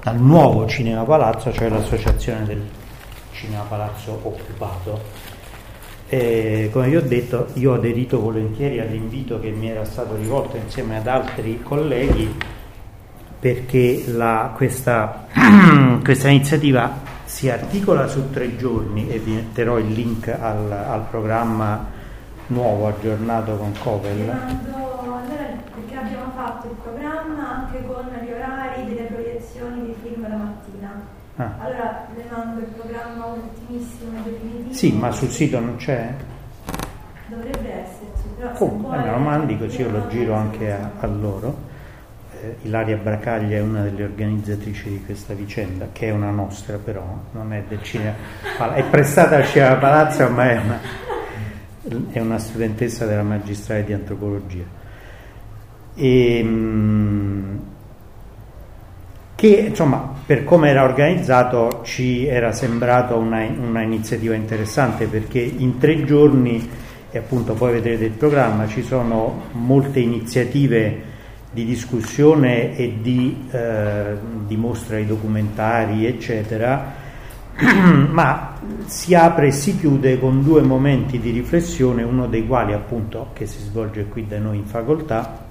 dal nuovo Cinema Palazzo, cioè l'associazione del Cinema Palazzo occupato. Come vi ho detto, io ho aderito volentieri all'invito che mi era stato rivolto insieme ad altri colleghi, perché questa iniziativa si articola su 3 giorni, e vi metterò il link al programma nuovo aggiornato con Covel. Perché abbiamo fatto il programma anche con gli orari delle proiezioni dei film la mattina. Allora le mando il programma ultimissimo e definitivo. Sì, ma sul sito non c'è? Dovrebbe esserci, però Comunque me lo mandi così io lo giro anche a loro. Ilaria Bracaglia è una delle organizzatrici di questa vicenda, che è una nostra, però non è del cinema, è prestata al Cinema Palazzo, ma è una studentessa della magistrale di antropologia, che insomma, per come era organizzato, ci era sembrato una iniziativa interessante, perché in 3 giorni, e appunto poi vedrete il programma, ci sono molte iniziative di discussione e di mostra di documentari, eccetera, ma si apre e si chiude con 2 momenti di riflessione, uno dei quali appunto che si svolge qui da noi in facoltà,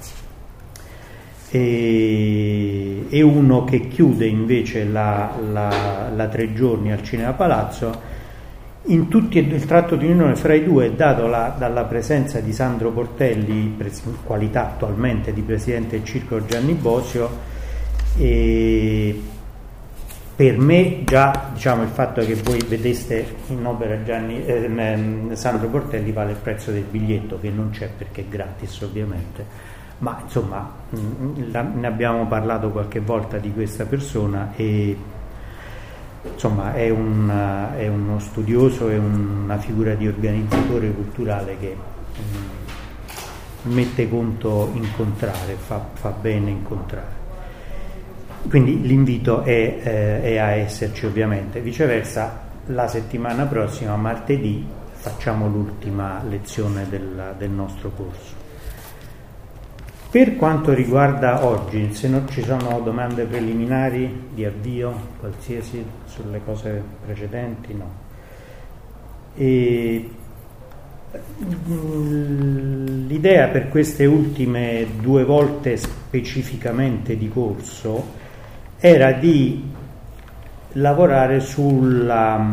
e uno che chiude invece la 3 giorni al Cinema Palazzo. In tutti il tratto di unione fra i due è dato dalla presenza di Sandro Portelli, in qualità attualmente di presidente del Circolo Gianni Bosio, e per me già, diciamo, il fatto che voi vedeste in opera Sandro Portelli vale il prezzo del biglietto, che non c'è perché è gratis ovviamente, ma insomma ne abbiamo parlato qualche volta di questa persona, e insomma è uno studioso, è una figura di organizzatore culturale che mette conto incontrare, fa bene incontrare. Quindi l'invito è a esserci ovviamente. Viceversa, la settimana prossima, martedì, facciamo l'ultima lezione del nostro corso. Per quanto riguarda oggi, se non ci sono domande preliminari di avvio, qualsiasi, sulle cose precedenti, no. L'idea per queste ultime 2 volte specificamente di corso era di lavorare su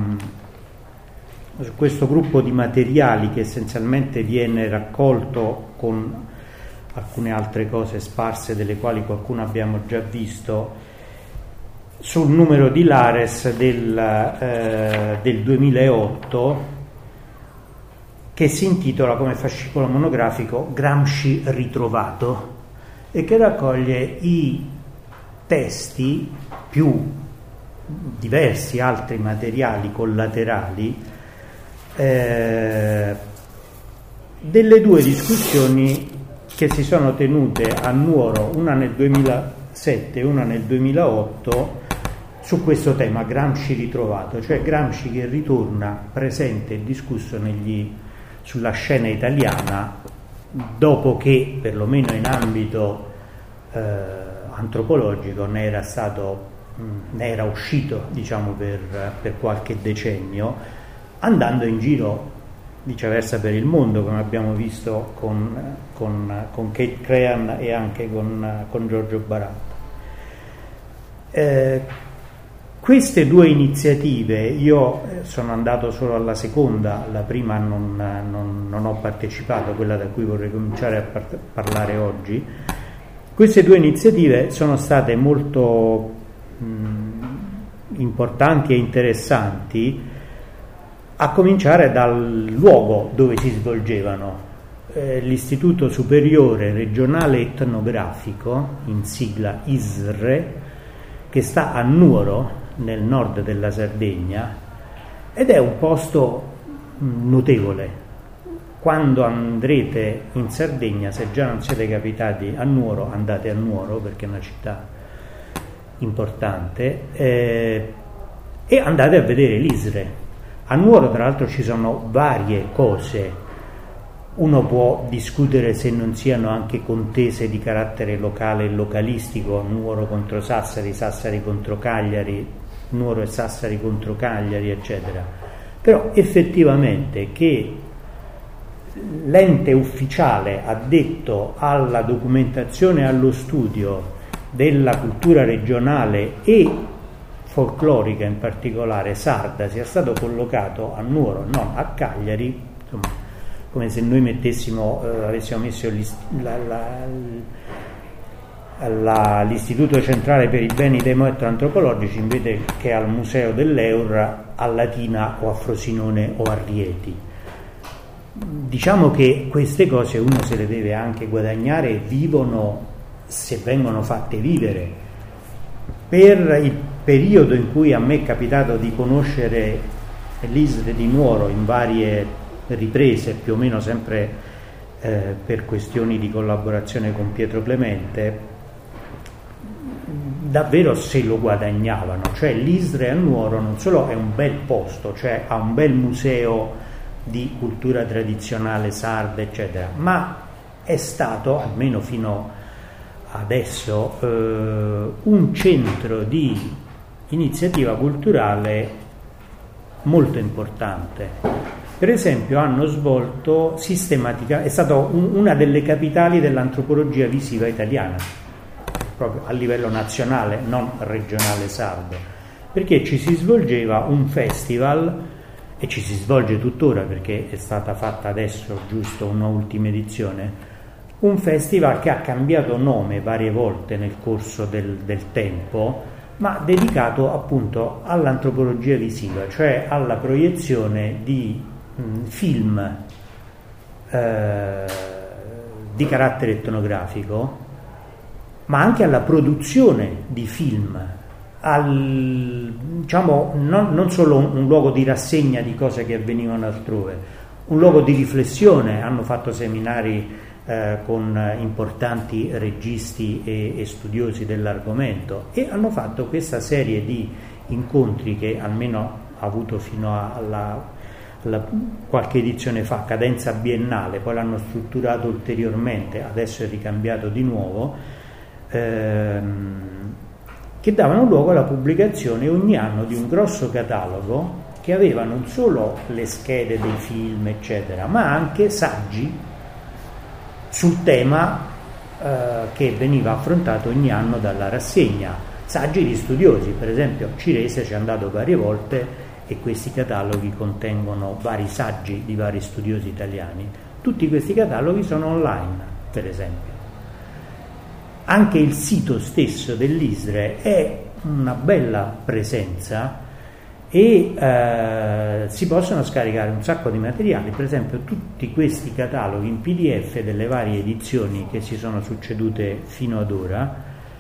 questo gruppo di materiali che essenzialmente viene raccolto con alcune altre cose sparse, delle quali qualcuno abbiamo già visto, sul numero di Lares del 2008, che si intitola come fascicolo monografico Gramsci ritrovato, e che raccoglie i testi più diversi altri materiali collaterali delle 2 discussioni che si sono tenute a Nuoro, una nel 2007 e una nel 2008, su questo tema, Gramsci ritrovato, cioè Gramsci che ritorna presente e discusso sulla scena italiana, dopo che, perlomeno in ambito antropologico, ne era uscito, diciamo, per qualche decennio, andando in giro viceversa per il mondo, come abbiamo visto con Kate Crean e anche con Giorgio Baratta. Queste 2 iniziative, io sono andato solo alla seconda, la prima non ho partecipato, quella da cui vorrei cominciare a parlare oggi. Queste 2 iniziative sono state molto importanti e interessanti, a cominciare dal luogo dove si svolgevano. L'Istituto Superiore Regionale Etnografico, in sigla ISRE, che sta a Nuoro, nel nord della Sardegna, ed è un posto notevole. Quando andrete in Sardegna, se già non siete capitati a Nuoro, andate a Nuoro, perché è una città importante, e andate a vedere l'ISRE. A Nuoro, tra l'altro, ci sono varie cose Uno può discutere se non siano anche contese di carattere locale e localistico, Nuoro contro Sassari, Sassari contro Cagliari, Nuoro e Sassari contro Cagliari, eccetera. Però effettivamente che l'ente ufficiale addetto alla documentazione e allo studio della cultura regionale e folclorica, in particolare sarda, sia stato collocato a Nuoro, non a Cagliari, insomma, come se noi avessimo messo l'Istituto Centrale per i Beni Etnoantropologici invece che al Museo dell'Eur a Latina o a Frosinone o a Rieti. Diciamo che queste cose uno se le deve anche guadagnare e vivono se vengono fatte vivere. Per il periodo in cui a me è capitato di conoscere l'ISRE di Nuoro in varie riprese, più o meno sempre per questioni di collaborazione con Pietro Clemente, davvero se lo guadagnavano. Cioè l'ISRE a Nuoro non solo è un bel posto, cioè ha un bel museo di cultura tradizionale sarda, eccetera, ma è stato, almeno fino adesso, un centro di iniziativa culturale molto importante. Per esempio hanno svolto sistematicamente, è stata una delle capitali dell'antropologia visiva italiana, proprio a livello nazionale, non regionale sardo, perché ci si svolgeva un festival, e ci si svolge tuttora perché è stata fatta adesso giusto una ultima edizione, un festival che ha cambiato nome varie volte nel corso del tempo, ma dedicato appunto all'antropologia visiva, cioè alla proiezione di film di carattere etnografico, ma anche alla produzione di film, diciamo, non solo un luogo di rassegna di cose che avvenivano altrove, un luogo di riflessione. Hanno fatto seminari con importanti registi e studiosi dell'argomento, e hanno fatto questa serie di incontri che almeno ha avuto fino alla qualche edizione fa cadenza biennale, poi l'hanno strutturato ulteriormente, adesso è ricambiato di nuovo, che davano luogo alla pubblicazione ogni anno di un grosso catalogo che aveva non solo le schede dei film eccetera, ma anche saggi sul tema che veniva affrontato ogni anno dalla rassegna, saggi di studiosi. Per esempio Cirese ci è andato varie volte e questi cataloghi contengono vari saggi di vari studiosi italiani. Tutti questi cataloghi sono online, per esempio. Anche il sito stesso dell'ISRE è una bella presenza e si possono scaricare un sacco di materiali, per esempio tutti questi cataloghi in PDF delle varie edizioni che si sono succedute fino ad ora,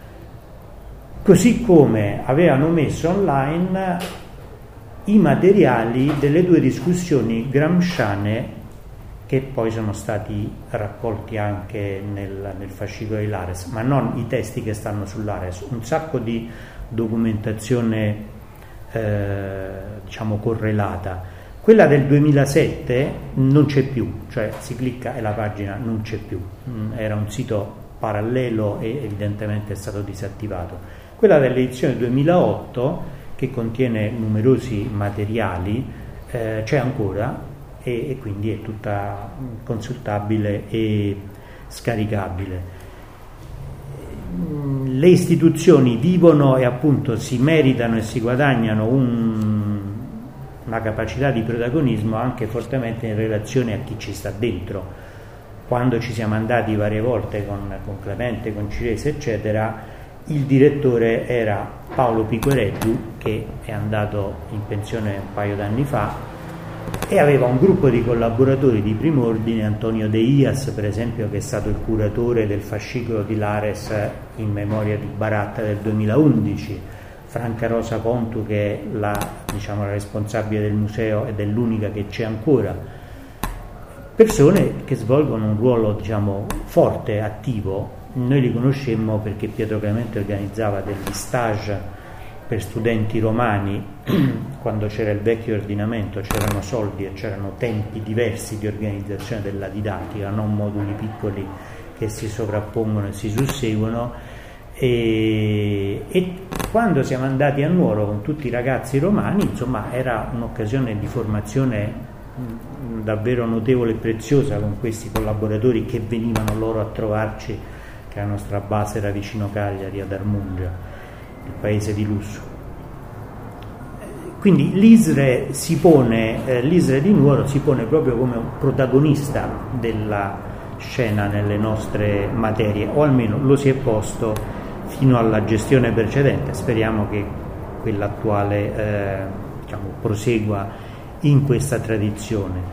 così come avevano messo online i materiali delle 2 discussioni gramsciane che poi sono stati raccolti anche nel fascicolo di Lares, ma non i testi che stanno sull'Ares, un sacco di documentazione diciamo correlata. Quella del 2007 non c'è più, cioè si clicca e la pagina non c'è più, era un sito parallelo e evidentemente è stato disattivato. Quella dell'edizione 2008, che contiene numerosi materiali, c'è ancora e quindi è tutta consultabile e scaricabile. Le istituzioni vivono e appunto si meritano e si guadagnano una capacità di protagonismo anche fortemente in relazione a chi ci sta dentro. Quando ci siamo andati varie volte con Clemente, con Cirese eccetera, il direttore era Paolo Picoreddu, che è andato in pensione un paio d'anni fa, e aveva un gruppo di collaboratori di primo ordine, Antonio De Ias per esempio, che è stato il curatore del fascicolo di Lares in memoria di Baratta del 2011, Franca Rosa Contu che è la responsabile del museo ed è l'unica che c'è ancora, persone che svolgono un ruolo forte, attivo. Noi li conoscemmo perché Pietro Clemente organizzava degli stage per studenti romani, quando c'era il vecchio ordinamento c'erano soldi e c'erano tempi diversi di organizzazione della didattica, non moduli piccoli che si sovrappongono e si susseguono, e quando siamo andati a Nuoro con tutti i ragazzi romani, insomma, era un'occasione di formazione davvero notevole e preziosa, con questi collaboratori che venivano loro a trovarci, che la nostra base era vicino Cagliari, ad Armungia, il paese di lusso. Quindi l'ISRE di Nuoro si pone proprio come un protagonista della scena nelle nostre materie, o almeno lo si è posto fino alla gestione precedente. Speriamo che quella attuale prosegua in questa tradizione.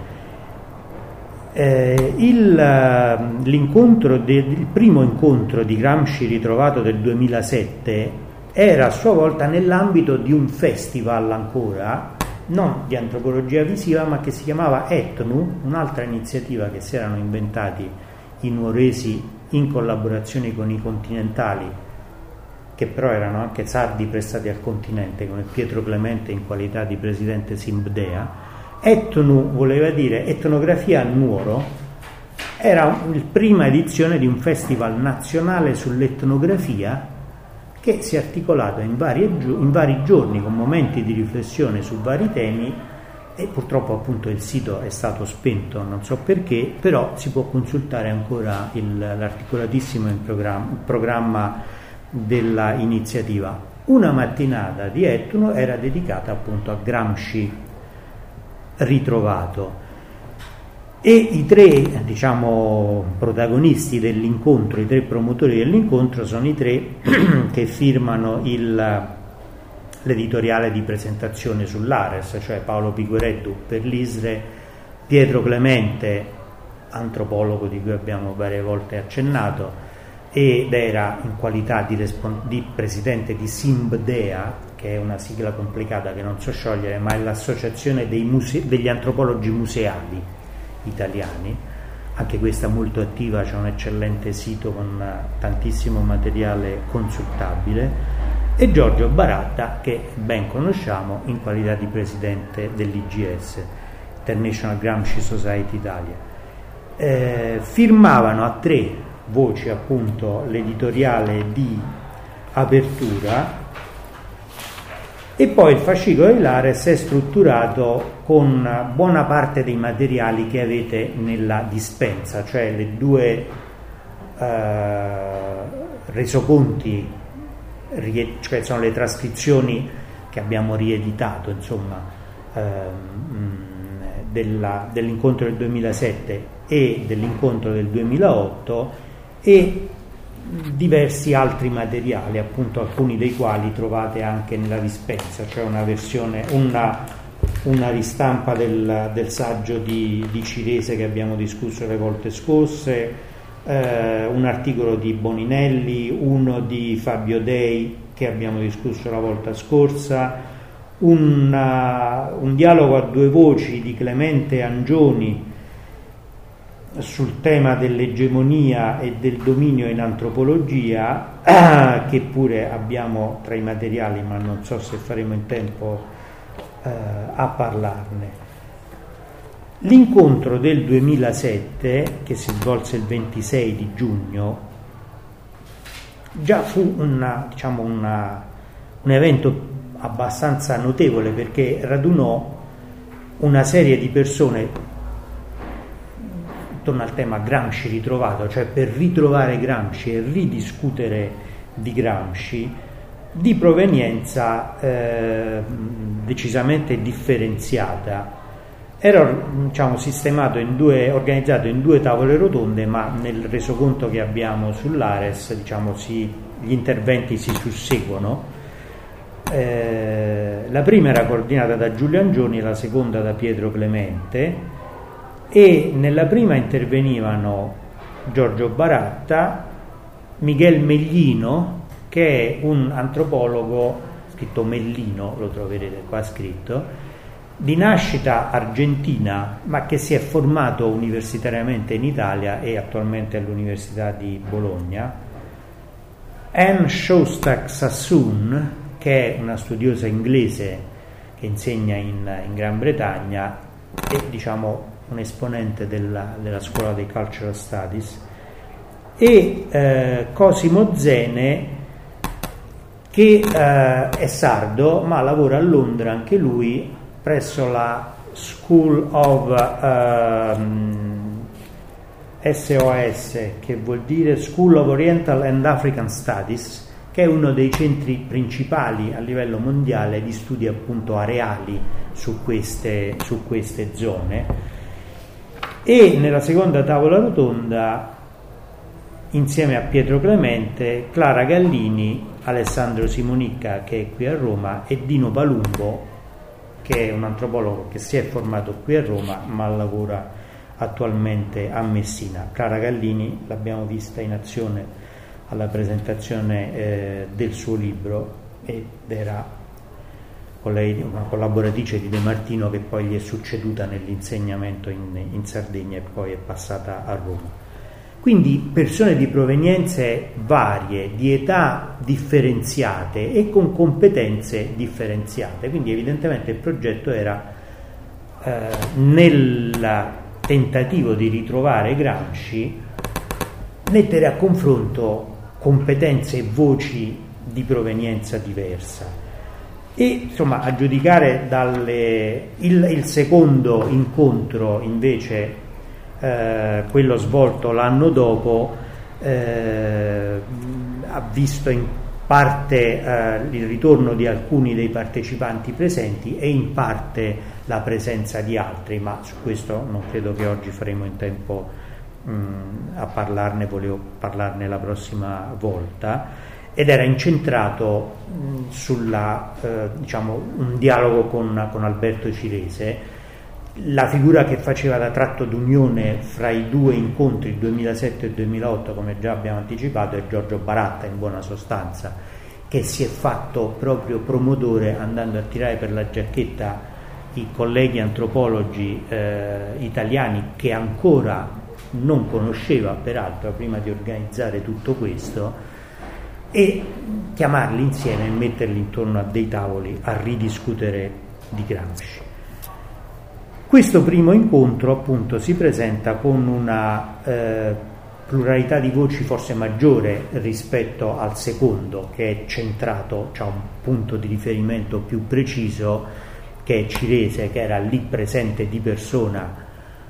Il primo incontro di Gramsci ritrovato del 2007 era a sua volta nell'ambito di un festival ancora, non di antropologia visiva, ma che si chiamava Etnu, un'altra iniziativa che si erano inventati i nuoresi in collaborazione con i continentali, che però erano anche sardi prestati al continente, come Pietro Clemente in qualità di presidente Simbdea. Etnu voleva dire etnografia a Nuoro, era la prima edizione di un festival nazionale sull'etnografia che si è articolato in vari giorni con momenti di riflessione su vari temi, e purtroppo appunto il sito è stato spento, non so perché, però si può consultare ancora l'articolatissimo programma della iniziativa. Una mattinata di Etnu era dedicata appunto a Gramsci ritrovato, e i tre protagonisti dell'incontro, i tre promotori dell'incontro sono i tre che firmano l'editoriale di presentazione sull'Ares, cioè Paolo Piguereddu per l'ISRE, Pietro Clemente, antropologo di cui abbiamo varie volte accennato, ed era in qualità di presidente di Simbdea, che è una sigla complicata che non so sciogliere, ma è l'associazione degli antropologi museali italiani, anche questa molto attiva, c'è un eccellente sito con tantissimo materiale consultabile, e Giorgio Baratta, che ben conosciamo in qualità di presidente dell'IGS, International Gramsci Society Italia. Firmavano a tre voci appunto l'editoriale di apertura, e poi il fascicolo di Lares è strutturato con buona parte dei materiali che avete nella dispensa, cioè le due resoconti, cioè sono le trascrizioni che abbiamo rieditato, insomma, dell'incontro del 2007 e dell'incontro del 2008, e diversi altri materiali, appunto alcuni dei quali trovate anche nella dispensa, cioè una versione, una ristampa del saggio di Cirese che abbiamo discusso le volte scorse, un articolo di Boninelli, uno di Fabio Dei che abbiamo discusso la volta scorsa, un dialogo a due voci di Clemente Angioni sul tema dell'egemonia e del dominio in antropologia, che pure abbiamo tra i materiali, ma non so se faremo in tempo a parlarne. L'incontro del 2007, che si svolse il 26 di giugno, già fu un evento abbastanza notevole, perché radunò una serie di persone attorno al tema Gramsci ritrovato, cioè per ritrovare Gramsci e ridiscutere di Gramsci, di provenienza decisamente differenziata. Era sistemato organizzato in due tavole rotonde, ma nel resoconto che abbiamo sull'Ares gli interventi si susseguono. La prima era coordinata da Giulio Angioni e la seconda da Pietro Clemente, e nella prima intervenivano Giorgio Baratta, Miguel Meglino, che è un antropologo, scritto Mellino, lo troverete qua scritto, di nascita argentina, ma che si è formato universitariamente in Italia e attualmente all'Università di Bologna, Anne Shostak Sassoon, che che è una studiosa inglese che insegna in Gran Bretagna e diciamo un esponente della scuola dei Cultural Studies, e Cosimo Zene, che è sardo ma lavora a Londra anche lui presso la School of SOS, che vuol dire School of Oriental and African Studies, che è uno dei centri principali a livello mondiale di studi appunto areali su queste zone. E nella seconda tavola rotonda, insieme a Pietro Clemente, Clara Gallini, Alessandro Simonicca, che è qui a Roma, e Dino Palumbo, che è un antropologo che si è formato qui a Roma ma lavora attualmente a Messina. Clara Gallini l'abbiamo vista in azione alla presentazione del suo libro ed era con lei una collaboratrice di De Martino, che poi gli è succeduta nell'insegnamento in Sardegna e poi è passata a Roma. Quindi persone di provenienze varie, di età differenziate e con competenze differenziate. Quindi evidentemente il progetto era nel tentativo di ritrovare Gramsci, mettere a confronto competenze e voci di provenienza diversa. E insomma, a giudicare il secondo incontro invece, quello svolto l'anno dopo, ha visto in parte il ritorno di alcuni dei partecipanti presenti e in parte la presenza di altri, ma su questo non credo che oggi faremo in tempo a parlarne, volevo parlarne la prossima volta, ed era incentrato sulla un dialogo con Alberto Cirese. La figura che faceva da tratto d'unione fra i due incontri, il 2007 e il 2008, come già abbiamo anticipato, è Giorgio Baratta, in buona sostanza, che si è fatto proprio promotore, andando a tirare per la giacchetta i colleghi antropologi italiani che ancora non conosceva, peraltro, prima di organizzare tutto questo, e chiamarli insieme e metterli intorno a dei tavoli a ridiscutere di Gramsci. Questo primo incontro appunto si presenta con una pluralità di voci forse maggiore rispetto al secondo, che è centrato, c'ha un punto di riferimento più preciso, che è Cirese, che era lì presente di persona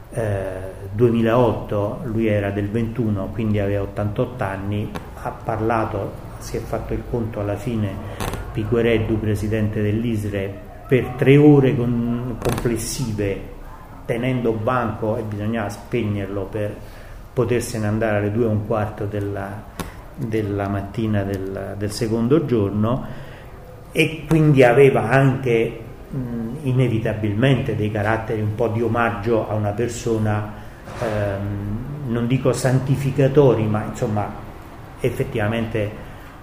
2008, lui era del 21, quindi aveva 88 anni, ha parlato, si è fatto il conto alla fine, Piquereddu, presidente dell'ISRE, per 3 ore complessive, tenendo banco, e bisognava spegnerlo per potersene andare alle 2:15 della mattina del secondo giorno, e quindi aveva anche inevitabilmente dei caratteri un po' di omaggio a una persona, non dico santificatori, ma insomma effettivamente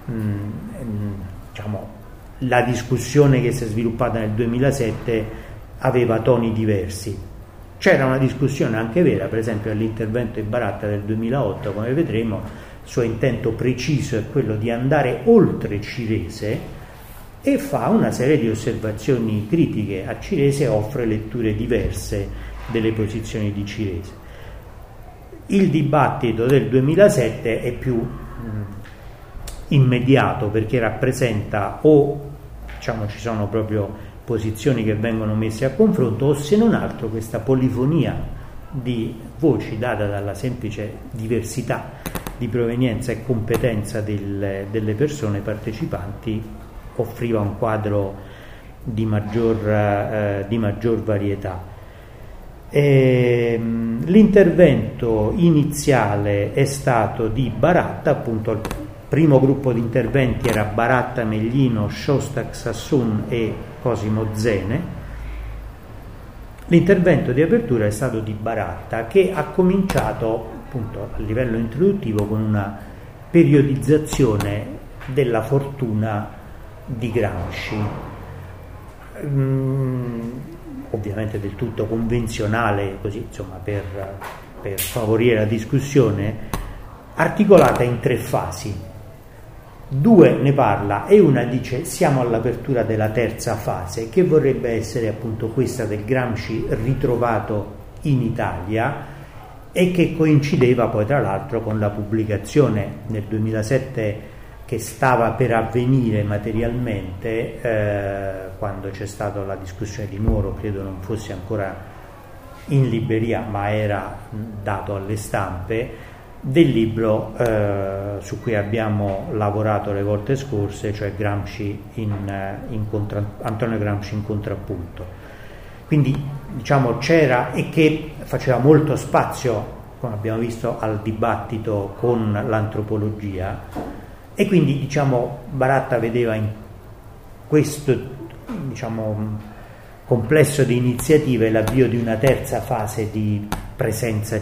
la discussione che si è sviluppata nel 2007 aveva toni diversi. C'era una discussione anche vera, per esempio all'intervento di Baratta del 2008, come vedremo, il suo intento preciso è quello di andare oltre Cirese, e fa una serie di osservazioni critiche a Cirese e offre letture diverse delle posizioni di Cirese. Il dibattito del 2007 è più immediato, perché rappresenta ci sono proprio posizioni che vengono messe a confronto, o se non altro questa polifonia di voci data dalla semplice diversità di provenienza e competenza delle persone partecipanti offriva un quadro di maggior varietà. L'intervento iniziale è stato di Baratta, appunto il primo gruppo di interventi era Baratta, Meglino, Shostak, Sassoon e Cosimo Zene. L'intervento di apertura è stato di Baratta, che ha cominciato appunto a livello introduttivo con una periodizzazione della fortuna di Gramsci, ovviamente del tutto convenzionale, così insomma per favorire la discussione, articolata in 3 fasi. Due ne parla e una dice siamo all'apertura della terza fase, che vorrebbe essere appunto questa del Gramsci ritrovato in Italia, e che coincideva poi tra l'altro con la pubblicazione nel 2007 che stava per avvenire materialmente, quando c'è stata la discussione di Nuoro, credo non fosse ancora in libreria ma era dato alle stampe, del libro su cui abbiamo lavorato le volte scorse, cioè Antonio Gramsci in contrappunto. Quindi diciamo c'era, e che faceva molto spazio, come abbiamo visto, al dibattito con l'antropologia, e quindi diciamo Baratta vedeva in questo complesso di iniziative l'avvio di una terza fase di presenza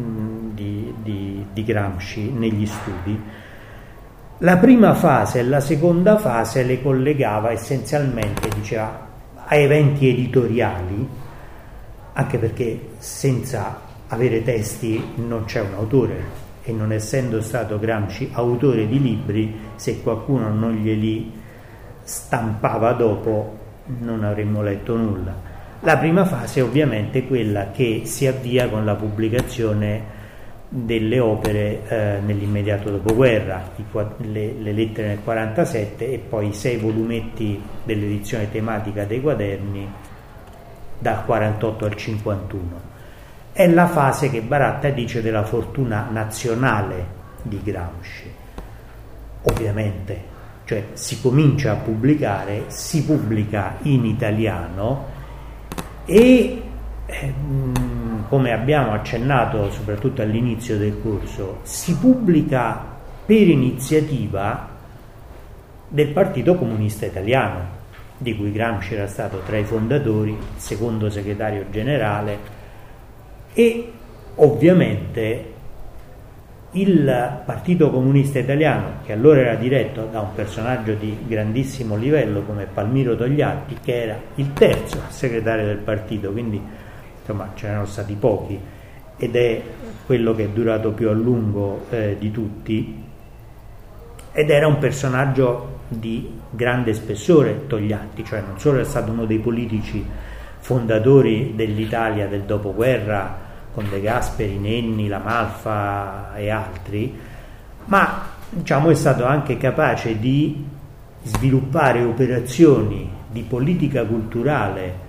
di Gramsci negli studi. La prima fase e la seconda fase le collegava essenzialmente, diceva, a eventi editoriali, anche perché senza avere testi non c'è un autore, e non essendo stato Gramsci autore di libri, se qualcuno non glieli stampava dopo non avremmo letto nulla. La prima fase è ovviamente quella che si avvia con la pubblicazione delle opere nell'immediato dopoguerra, le lettere nel 47 e poi 6 volumetti dell'edizione tematica dei quaderni dal 48 al 51. È la fase che Baratta dice della fortuna nazionale di Gramsci. Ovviamente, cioè si comincia a pubblicare, si pubblica in italiano e come abbiamo accennato soprattutto all'inizio del corso, si pubblica per iniziativa del Partito Comunista Italiano, di cui Gramsci era stato tra i fondatori, secondo segretario generale, e ovviamente il Partito Comunista Italiano, che allora era diretto da un personaggio di grandissimo livello come Palmiro Togliatti, che era il terzo segretario del partito, quindi insomma c'erano stati pochi, ed è quello che è durato più a lungo di tutti, ed era un personaggio di grande spessore Togliatti, cioè non solo è stato uno dei politici fondatori dell'Italia del dopoguerra con De Gasperi, Nenni, La Malfa e altri, ma diciamo è stato anche capace di sviluppare operazioni di politica culturale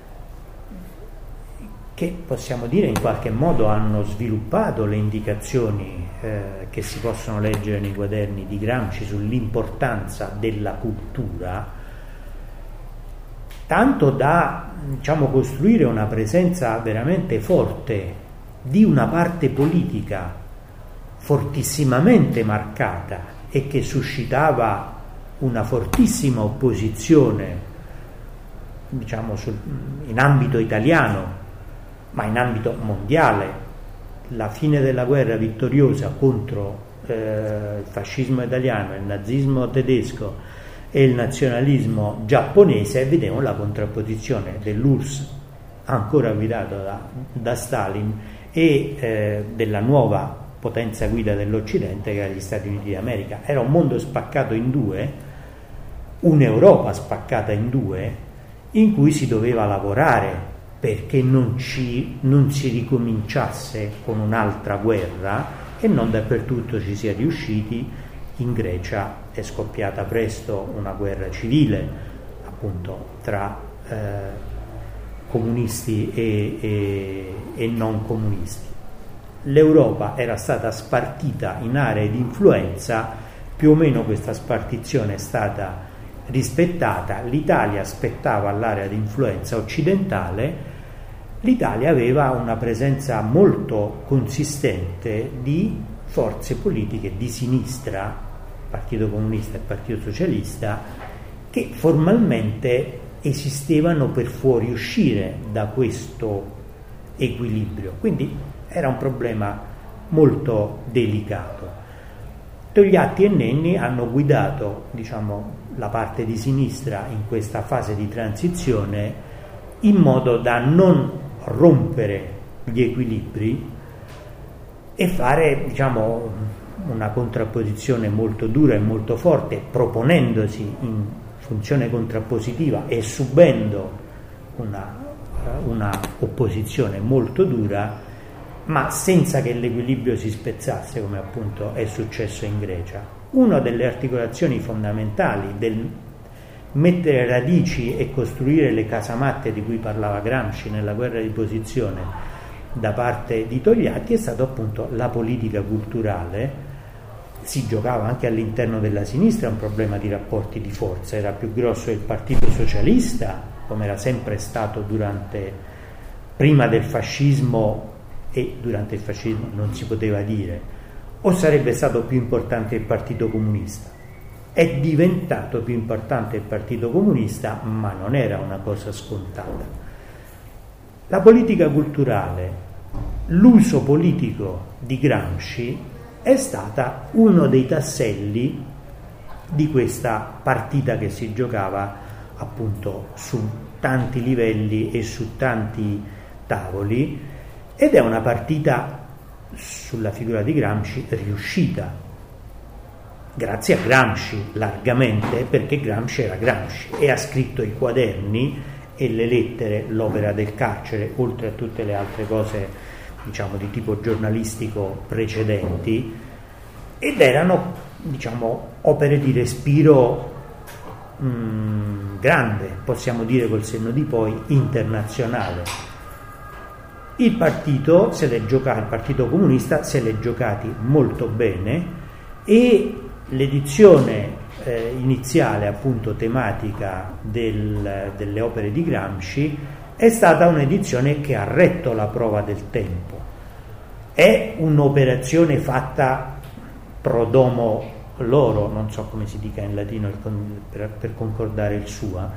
che possiamo dire in qualche modo hanno sviluppato le indicazioni che si possono leggere nei quaderni di Gramsci sull'importanza della cultura, tanto da costruire una presenza veramente forte di una parte politica fortissimamente marcata e che suscitava una fortissima opposizione in ambito italiano, ma in ambito mondiale. La fine della guerra vittoriosa contro il fascismo italiano, il nazismo tedesco e il nazionalismo giapponese, vedevamo la contrapposizione dell'URSS ancora guidato da Stalin e della nuova potenza guida dell'Occidente che era gli Stati Uniti d'America. Era un mondo spaccato in due, un'Europa spaccata in due, in cui si doveva lavorare perché non si ricominciasse con un'altra guerra, e non dappertutto ci si è riusciti. In Grecia è scoppiata presto una guerra civile, appunto, tra comunisti e non comunisti. L'Europa era stata spartita in aree di influenza, più o meno questa spartizione è stata rispettata. L'Italia spettava all'area di influenza occidentale. L'Italia aveva una presenza molto consistente di forze politiche di sinistra, Partito Comunista e Partito Socialista, che formalmente esistevano per fuoriuscire da questo equilibrio. Quindi era un problema molto delicato. Togliatti e Nenni hanno guidato, la parte di sinistra in questa fase di transizione in modo da non rompere gli equilibri e fare, una contrapposizione molto dura e molto forte, proponendosi in funzione contrappositiva e subendo una opposizione molto dura, ma senza che l'equilibrio si spezzasse, come appunto è successo in Grecia. Una delle articolazioni fondamentali del mettere radici e costruire le casamatte di cui parlava Gramsci nella guerra di posizione da parte di Togliatti è stato appunto la politica culturale. Si giocava anche all'interno della sinistra un problema di rapporti di forza, era più grosso il Partito Socialista, come era sempre stato prima del fascismo, e durante il fascismo non si poteva dire, o sarebbe stato più importante il Partito Comunista. È diventato più importante il Partito Comunista, ma non era una cosa scontata. La politica culturale, l'uso politico di Gramsci è stata uno dei tasselli di questa partita che si giocava appunto su tanti livelli e su tanti tavoli, ed è una partita sulla figura di Gramsci riuscita, grazie a Gramsci largamente, perché Gramsci era Gramsci e ha scritto i quaderni e le lettere, l'opera del carcere, oltre a tutte le altre cose, diciamo, di tipo giornalistico precedenti, ed erano, diciamo, opere di respiro grande, possiamo dire col senno di poi, internazionale. Il Partito Comunista se l'è giocati molto bene, e l'edizione iniziale, appunto tematica delle opere di Gramsci, è stata un'edizione che ha retto la prova del tempo. È un'operazione fatta pro domo loro, non so come si dica in latino per concordare il sua,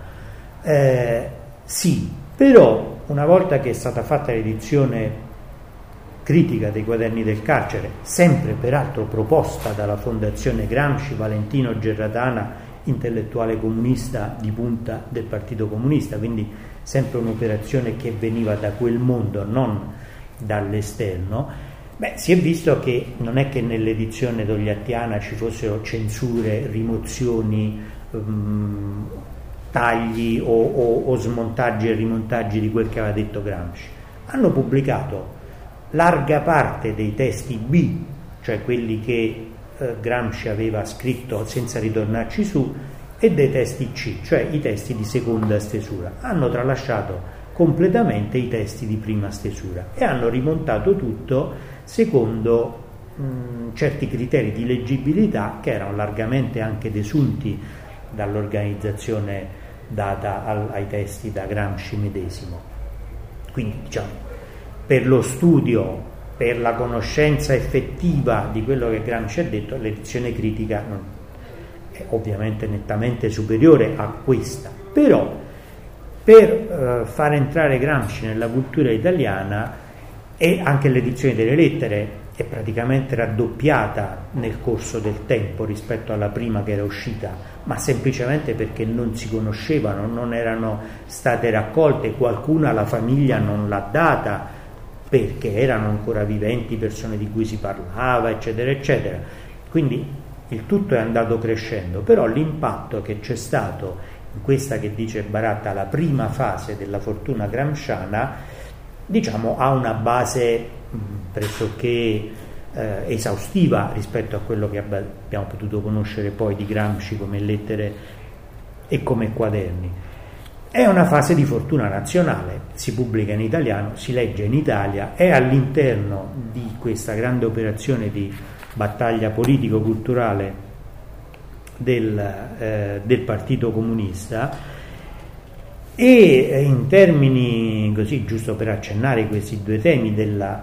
sì, però una volta che è stata fatta l'edizione critica dei quaderni del carcere, sempre peraltro proposta dalla Fondazione Gramsci, Valentino Gerratana, intellettuale comunista di punta del Partito Comunista, quindi sempre un'operazione che veniva da quel mondo, non dall'esterno, si è visto che non è che nell'edizione togliattiana ci fossero censure, rimozioni, tagli o smontaggi e rimontaggi di quel che aveva detto Gramsci. Hanno pubblicato larga parte dei testi B, cioè quelli che Gramsci aveva scritto senza ritornarci su, e dei testi C, cioè i testi di seconda stesura. Hanno tralasciato completamente i testi di prima stesura e hanno rimontato tutto secondo certi criteri di leggibilità che erano largamente anche desunti dall'organizzazione data ai testi da Gramsci medesimo. Quindi, diciamo, per lo studio, per la conoscenza effettiva di quello che Gramsci ha detto, l'edizione critica è ovviamente nettamente superiore a questa, però per far entrare Gramsci nella cultura italiana, e anche l'edizione delle lettere è praticamente raddoppiata nel corso del tempo rispetto alla prima che era uscita, ma semplicemente perché non si conoscevano, non erano state raccolte, qualcuna la famiglia non l'ha data perché erano ancora viventi persone di cui si parlava, eccetera eccetera. Quindi il tutto è andato crescendo, però l'impatto che c'è stato in questa, che dice Baratta, la prima fase della fortuna gramsciana, diciamo, ha una base pressoché esaustiva rispetto a quello che abbiamo potuto conoscere poi di Gramsci come lettere e come quaderni. È una fase di fortuna nazionale, si pubblica in italiano, si legge in Italia, è all'interno di questa grande operazione di battaglia politico-culturale del Partito Comunista. E in termini, così, giusto per accennare questi due temi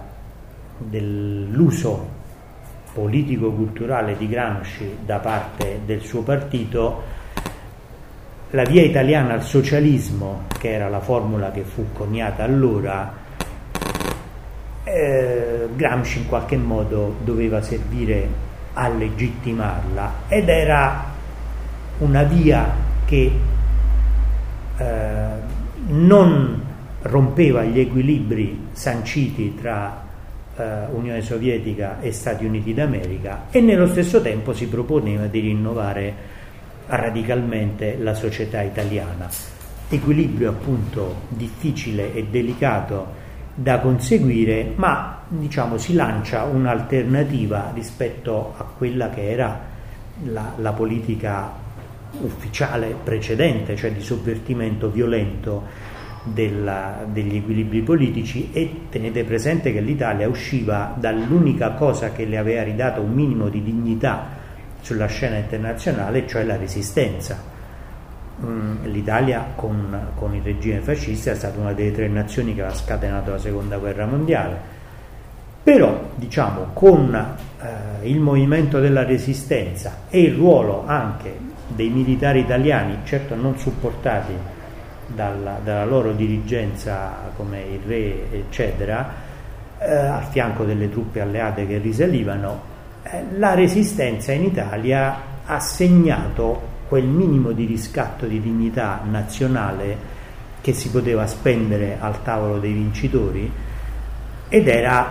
dell'uso politico-culturale di Gramsci da parte del suo partito, la via italiana al socialismo, che era la formula che fu coniata allora, Gramsci in qualche modo doveva servire a legittimarla, ed era una via che non rompeva gli equilibri sanciti tra Unione Sovietica e Stati Uniti d'America, e nello stesso tempo si proponeva di rinnovare radicalmente la società italiana. Equilibrio appunto difficile e delicato da conseguire, ma diciamo si lancia un'alternativa rispetto a quella che era la politica ufficiale precedente, cioè di sovvertimento violento degli equilibri politici. E tenete presente che l'Italia usciva dall'unica cosa che le aveva ridato un minimo di dignità sulla scena internazionale, cioè la resistenza. L'Italia con il regime fascista è stata una delle 3 nazioni che aveva scatenato la seconda guerra mondiale, però diciamo con il movimento della resistenza e il ruolo anche dei militari italiani, certo non supportati dalla loro dirigenza come il re eccetera, al fianco delle truppe alleate che risalivano, la resistenza in Italia ha segnato quel minimo di riscatto di dignità nazionale che si poteva spendere al tavolo dei vincitori, ed era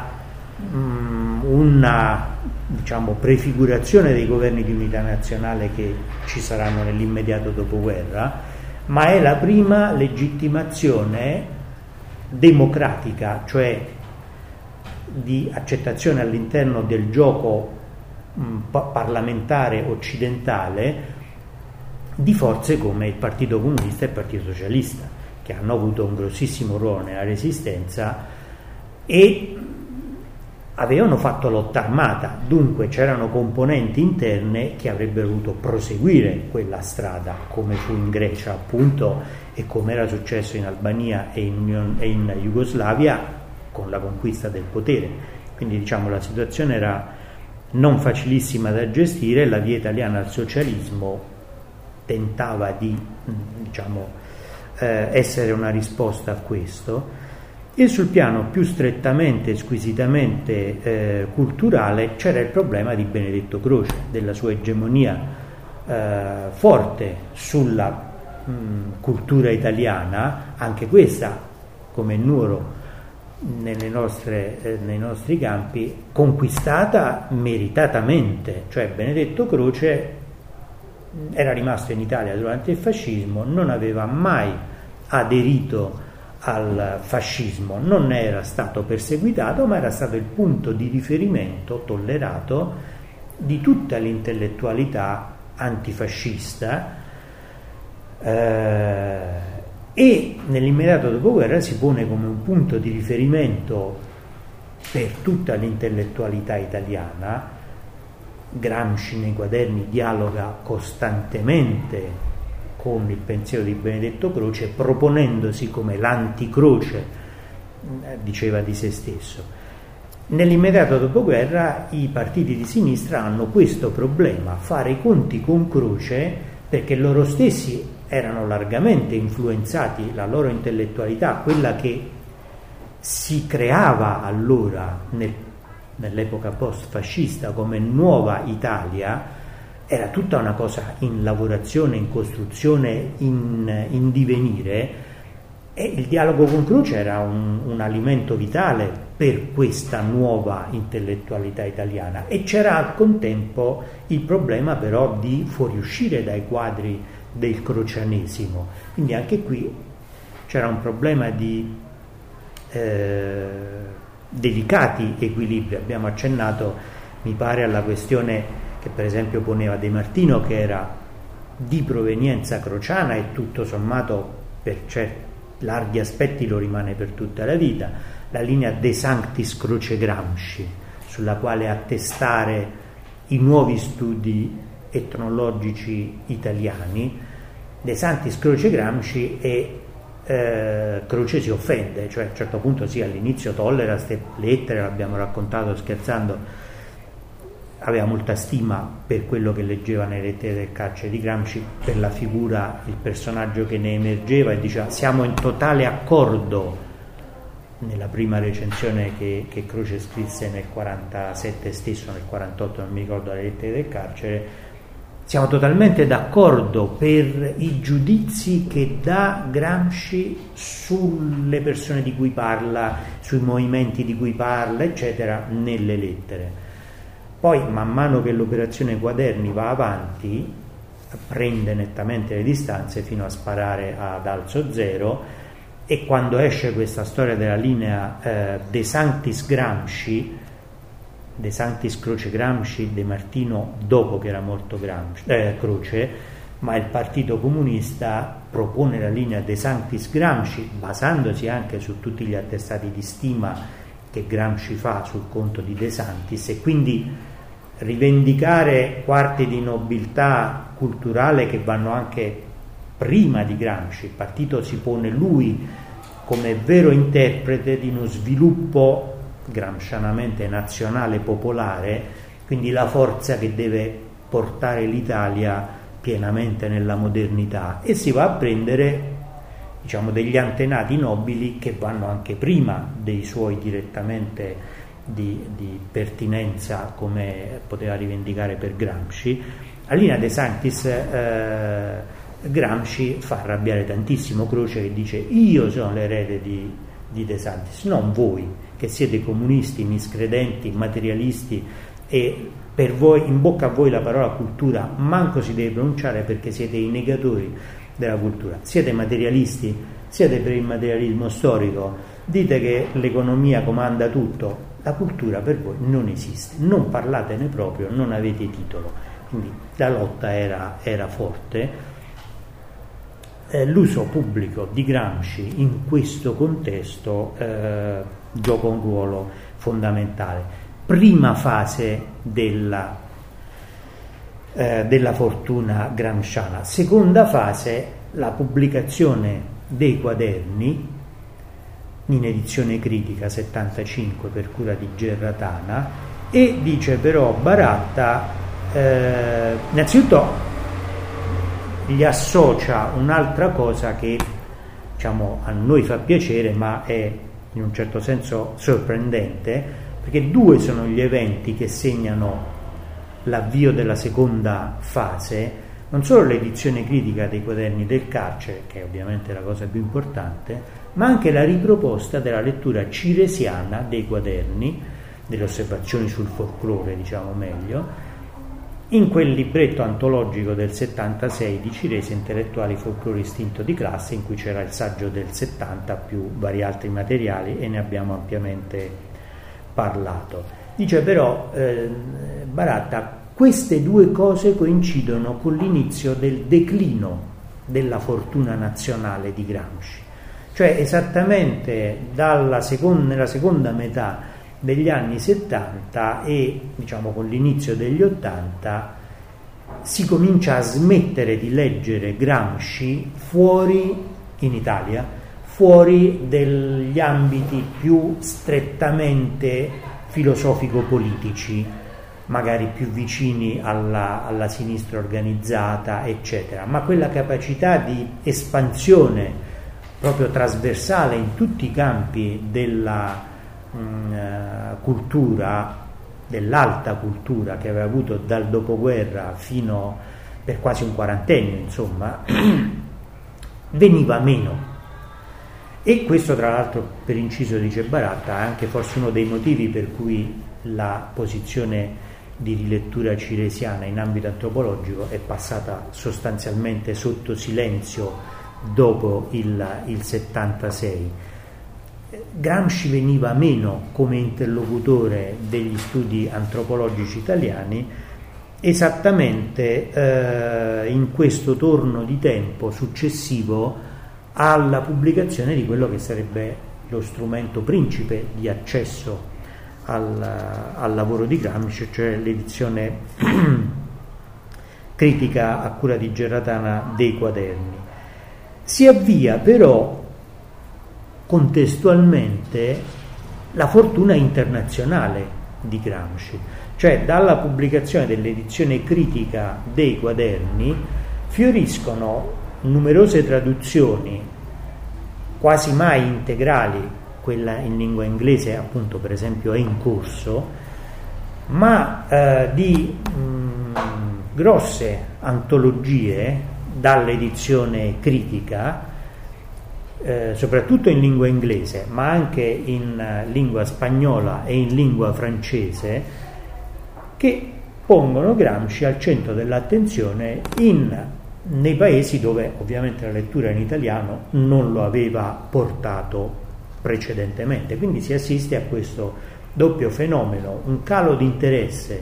una diciamo prefigurazione dei governi di unità nazionale che ci saranno nell'immediato dopoguerra, ma è la prima legittimazione democratica, cioè di accettazione all'interno del gioco parlamentare occidentale di forze come il Partito Comunista e il Partito Socialista, che hanno avuto un grossissimo ruolo nella resistenza e avevano fatto lotta armata, dunque c'erano componenti interne che avrebbero voluto proseguire quella strada, come fu in Grecia appunto e come era successo in Albania e in Jugoslavia con la conquista del potere. Quindi diciamo la situazione era non facilissima da gestire, la via italiana al socialismo tentava di diciamo essere una risposta a questo. E sul piano più strettamente, squisitamente culturale c'era il problema di Benedetto Croce, della sua egemonia forte sulla cultura italiana, anche questa come Nuoro nei nostri campi, conquistata meritatamente. Cioè Benedetto Croce era rimasto in Italia durante il fascismo, non aveva mai aderito al fascismo, non era stato perseguitato, ma era stato il punto di riferimento tollerato di tutta l'intellettualità antifascista, e nell'immediato dopoguerra si pone come un punto di riferimento per tutta l'intellettualità italiana. Gramsci nei quaderni dialoga costantemente con il pensiero di Benedetto Croce, proponendosi come l'anticroce, diceva di se stesso. Nell'immediato dopoguerra i partiti di sinistra hanno questo problema, fare i conti con Croce, perché loro stessi erano largamente influenzati, la loro intellettualità, quella che si creava allora nell'epoca post-fascista come nuova Italia, era tutta una cosa in lavorazione, in costruzione, in divenire, e il dialogo con Croce era un alimento vitale per questa nuova intellettualità italiana. E c'era al contempo il problema però di fuoriuscire dai quadri del crocianesimo, quindi anche qui c'era un problema di delicati equilibri. Abbiamo accennato, mi pare, alla questione che per esempio poneva De Martino, che era di provenienza crociana e tutto sommato per certi larghi aspetti lo rimane per tutta la vita, la linea De Sanctis Croce Gramsci, sulla quale attestare i nuovi studi etnologici italiani. De Sanctis Croce Gramsci e Croce si offende, cioè a un certo punto sì, all'inizio tollera queste lettere, l'abbiamo raccontato scherzando, aveva molta stima per quello che leggeva nelle lettere del carcere di Gramsci, per la figura, il personaggio che ne emergeva, e diceva siamo in totale accordo, nella prima recensione che Croce scrisse nel 47 stesso, nel 48 non mi ricordo, le lettere del carcere, siamo totalmente d'accordo per i giudizi che dà Gramsci sulle persone di cui parla, sui movimenti di cui parla, eccetera, nelle lettere. Poi, man mano che l'operazione Quaderni va avanti, prende nettamente le distanze fino a sparare ad alzo zero, e quando esce questa storia della linea De Sanctis Gramsci, De Sanctis Croce Gramsci, De Martino dopo che era morto Croce, ma il Partito Comunista propone la linea De Sanctis Gramsci basandosi anche su tutti gli attestati di stima che Gramsci fa sul conto di De Sanctis, e quindi rivendicare quarti di nobiltà culturale che vanno anche prima di Gramsci. Il partito si pone lui come vero interprete di uno sviluppo gramscianamente nazionale popolare, quindi la forza che deve portare l'Italia pienamente nella modernità, e si va a prendere, diciamo, degli antenati nobili che vanno anche prima dei suoi direttamente di pertinenza, come poteva rivendicare per Gramsci. La linea De Sanctis Gramsci fa arrabbiare tantissimo Croce, che dice: io sono l'erede di De Sanctis, non voi che siete comunisti, miscredenti, materialisti, e per voi, in bocca a voi la parola cultura manco si deve pronunciare perché siete i negatori della cultura, siete materialisti, siete per il materialismo storico, dite che l'economia comanda tutto, la cultura per voi non esiste, non parlatene proprio, non avete titolo. Quindi la lotta era forte. L'uso pubblico di Gramsci in questo contesto gioca un ruolo fondamentale. Prima fase della fortuna gramsciana. Seconda fase, la pubblicazione dei Quaderni in edizione critica 75 per cura di Gerratana, e dice però Baratta, innanzitutto gli associa un'altra cosa che, diciamo, a noi fa piacere, ma è in un certo senso sorprendente, perché due sono gli eventi che segnano l'avvio della seconda fase: non solo l'edizione critica dei Quaderni del Carcere, che è ovviamente la cosa più importante, ma anche la riproposta della lettura ciresiana dei Quaderni, delle osservazioni sul folklore, diciamo meglio, in quel libretto antologico del 76 di Ciresi, Intellettuali, Folklore, Istinto di classe, in cui c'era il saggio del 70 più vari altri materiali, e ne abbiamo ampiamente parlato. Dice però Baratta: queste due cose coincidono con l'inizio del declino della fortuna nazionale di Gramsci, cioè esattamente nella seconda metà degli anni 70 e, diciamo, con l'inizio degli 80 si comincia a smettere di leggere Gramsci fuori, in Italia, fuori degli ambiti più strettamente filosofico-politici, magari più vicini alla sinistra organizzata, eccetera, ma quella capacità di espansione proprio trasversale in tutti i campi della cultura, dell'alta cultura, che aveva avuto dal dopoguerra fino per quasi un quarantennio, insomma, veniva meno. E questo, tra l'altro, per inciso, dice Baratta, è anche forse uno dei motivi per cui la posizione di rilettura ciresiana in ambito antropologico è passata sostanzialmente sotto silenzio dopo il 76. Gramsci veniva meno come interlocutore degli studi antropologici italiani esattamente in questo torno di tempo successivo alla pubblicazione di quello che sarebbe lo strumento principe di accesso al lavoro di Gramsci, cioè l'edizione critica a cura di Gerratana dei Quaderni. Si avvia però contestualmente la fortuna internazionale di Gramsci, cioè dalla pubblicazione dell'edizione critica dei Quaderni fioriscono numerose traduzioni, quasi mai integrali. Quella in lingua inglese, appunto, per esempio, è in corso, ma di grosse antologie dall'edizione critica, soprattutto in lingua inglese, ma anche in lingua spagnola e in lingua francese, che pongono Gramsci al centro dell'attenzione nei paesi dove ovviamente la lettura in italiano non lo aveva portato precedentemente. Quindi si assiste a questo doppio fenomeno, un calo di interesse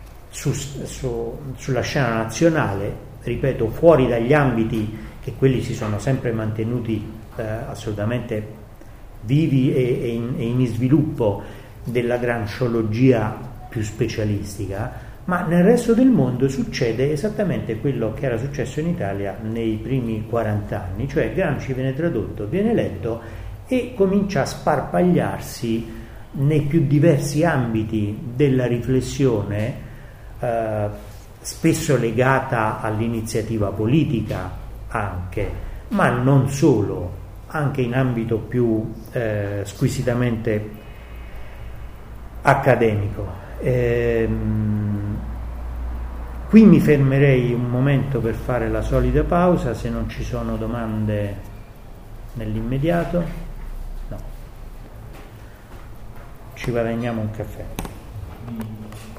sulla scena nazionale, ripeto, fuori dagli ambiti che quelli si sono sempre mantenuti assolutamente vivi e in sviluppo della granciologia più specialistica, ma nel resto del mondo succede esattamente quello che era successo in Italia nei primi 40 anni, cioè Gramsci viene tradotto, viene letto e comincia a sparpagliarsi nei più diversi ambiti della riflessione, spesso legata all'iniziativa politica anche, ma non solo, anche in ambito più squisitamente accademico. Qui mi fermerei un momento per fare la solita pausa, se non ci sono domande nell'immediato. No. Ci guadagniamo un caffè.